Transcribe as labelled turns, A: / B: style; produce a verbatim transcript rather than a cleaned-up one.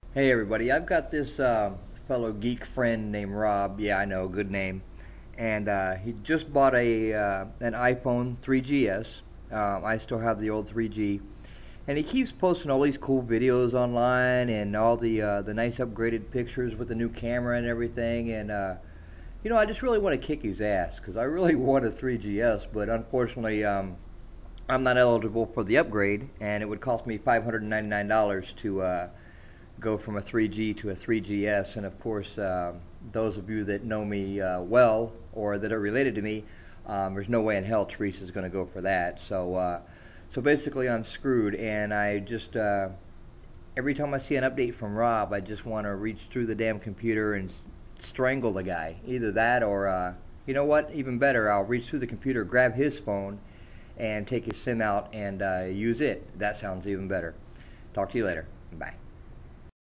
A: Hey everybody, I've got this uh, fellow geek friend named Rob. Yeah, I know, good name. And uh, he just bought a uh, an iPhone three G S. Um, I still have the old three G, and he keeps posting all these cool videos online and all the uh, the nice upgraded pictures with the new camera and everything. And uh, you know, I just really want to kick his ass because I really want a three G S, but unfortunately, um, I'm not eligible for the upgrade, and it would cost me five hundred ninety-nine dollars to uh, go from a three G to a three G S. And of course, um, those of you that know me uh, well or that are related to me, um, there's no way in hell Teresa is going to go for that. So, uh, so basically, I'm screwed, and I just uh, every time I see an update from Rob, I just want to reach through the damn computer and strangle the guy. Either that, or uh, you know what? Even better, I'll reach through the computer, grab his phone, and take his SIM out and uh, use it. That sounds even better. Talk to you later. Bye.